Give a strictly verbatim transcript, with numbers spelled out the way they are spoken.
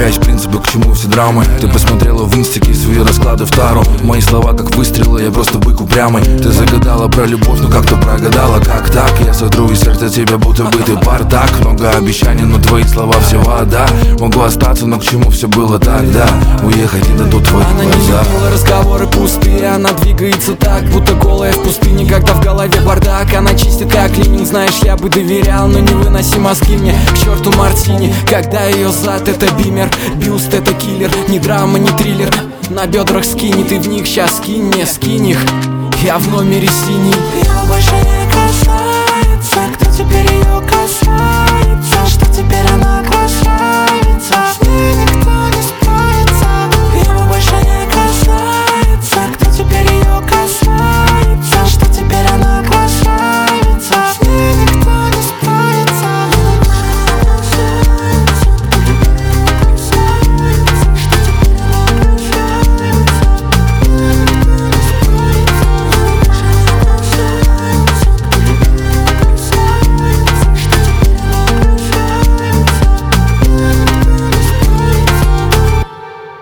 тебя есть принципы, к чему все драмы? Ты посмотрела в инстике свои расклады в тару. Мои слова как выстрелы, я просто бык упрямый. Ты загадала про любовь, но как-то прогадала. Как так? Я сотру из сердца тебя, будто бы ты бардак. Много обещаний, но твои слова все вода. Могу остаться, но к чему все было тогда? Уехать не дадут твои она глаза. Она не видела, разговоры пустые. Она двигается так, будто голая в пустыне, когда в голове бардак. Она чистит как Ленин, знаешь, я бы доверял, но не выноси мозги мне, к черту мартини. Когда ее зад это бимер, бюст это киллер. Ни драма, ни триллер, на бедрах скини. Ты в них сейчас скинь мне, скинь их, я в номере синий. Ее больше не касается, кто теперь ее касается?